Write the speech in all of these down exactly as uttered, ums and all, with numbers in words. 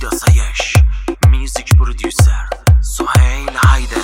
آسایش میوزیک پرودیوسر سهیل هایدر.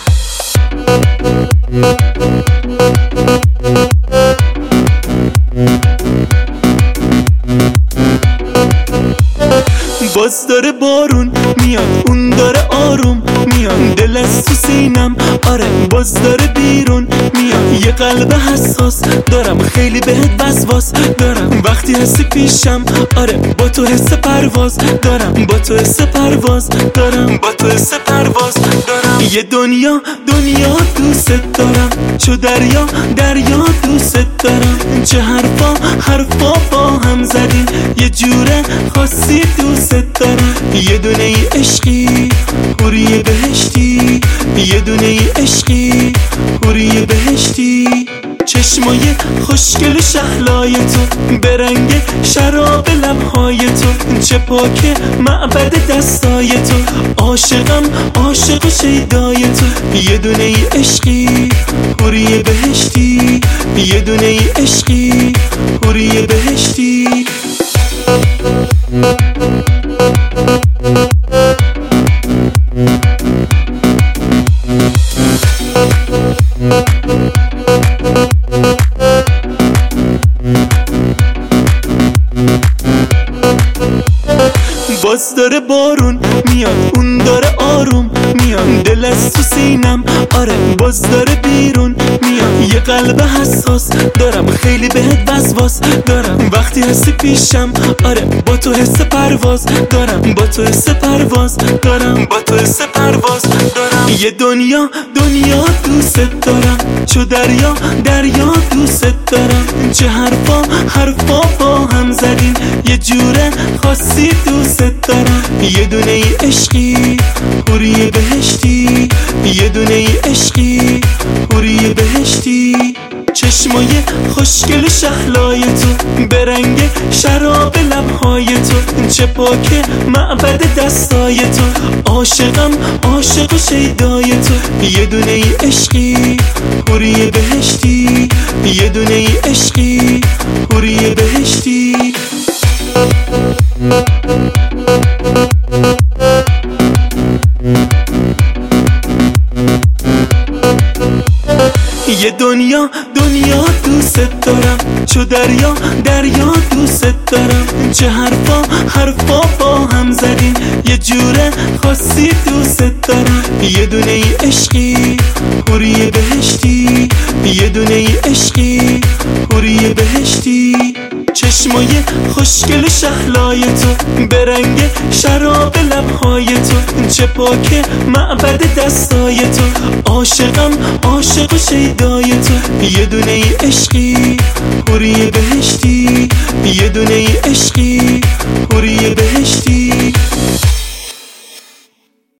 باز داره بارون میاد، اون داره آروم میاد، دل از تو سینم آره باز داره بیرون میاد. یه قلب حساس دارم، خیلی بهت وسواس دارم، وقتی هستی پیشم آره با تو حس پرواز دارم، با تو حس پرواز دارم، با تو حس پرواز دارم. یه دنیا دنیا دوست دارم، چو دریا دریا دوست دارم، چه حرفا حرفا با هم زدیم، یه جوره خاصی دوست دارم. یه دونه ای عشقی حوری بهشتی، یه دونه ای عشقی حوری بهشتی، چشمای خوشگل شهلای تو به رنگ شراب لبهای تو، چه پاک معبد دستای تو، عاشقم عاشق شیدای تو. یه دونه ای عشقی حوری بهشتی، یه دونه ای عشقی حوری بهشتی. باز داره بارون میاد، اون داره آروم میاد، دل از تو سینم آره باز داره بیرون میاد. یه قلب حساس دارم، خیلی بهت وسواس دارم، وقتی هستی پیشم آره با تو حس پرواز دارم، با تو حس پرواز دارم، با تو حس پرواز دارم. یه دنیا دنیا دوست دارم، چو دریا دریا دوست دارم، چه حرفا حرفا با هم زدیم، یه جوره خاصی دوست دارم. یه دونه ای عشقی حوری بهشتی، یه دونه ای عشقی حوری بهشتی، چشمای خوشگل شهلای تو به رنگ شراب لبهای تو، چه پاک معبد دستای تو، عاشقم عاشق شیدای تو. یه دونه ای عشقی حوری بهشتی، یه دونه ای عشقی حوری بهشتی. یه دنیا دنیا دوست دارم، چو دریا دریا دوست دارم، چه حرفا حرفا با هم زدیم، یه جوره خاصی دوست دارم. یه دونه ای عشقی حوری بهشتی، یه دونه ای عشقی حوری بهشتی، چشمای خوشگل شهلای تو به رنگ شراب لبهای تو، چه پاک معبد دستای تو، عاشقم عاشق شیدای تو. یه دونه ای عشقی حوری بهشتی، یه دونه ای عشقی